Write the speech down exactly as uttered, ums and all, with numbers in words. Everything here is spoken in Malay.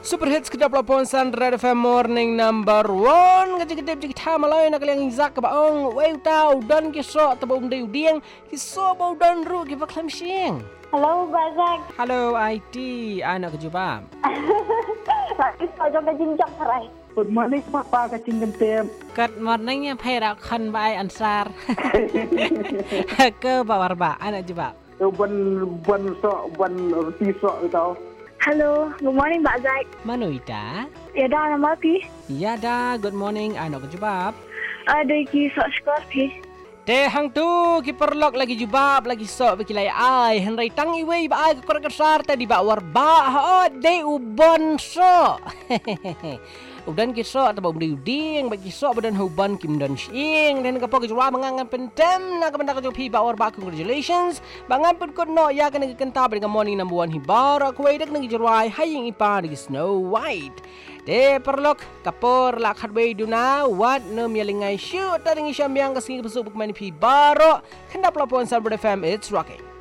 Super hits kedap lapon san Red F M morning number one. Kecik-kecik cik tham aloi nak liang izak ke baong. Weu tau dan kisah tabau mdai udiang. Kisah bau dan ru ke baklam siang. Hello, Bazak. Hello I T. Anak kejubam. Lagi sojok ke jinjok serai. Good morning, Papa kacing kentem. Good morning ya pera kan bai ansar. Ke bawar ba anak jubab. Ban ban sok ban roti sok tau. Hello, good morning, Bazak. Manuita. Ya dah nama pi. Ya dah, good morning anak kejubab. Ada ki sok skor pi. Teh hang tu ki perlok lagi jubab lagi sok beki lai ai henrai tang iwe ba ai korek kesar tadi ba war ba ha de ubon so. Udan kisah atau budi uding bagi kisah badan huban kim dan shing dan kapok jua mengangan pentem nak kemendak jopi bawar ba congratulations bangan pun kod no ya kena kenta dengan morning number one hibar aku wedek nang jurwai haying ipa di Snow White de perlok kapor lak hadway duna wat no mielingai shoot taring isyam yang kesing besuk bukmani pi baro kendap lapuan Salbert F M it's rocking.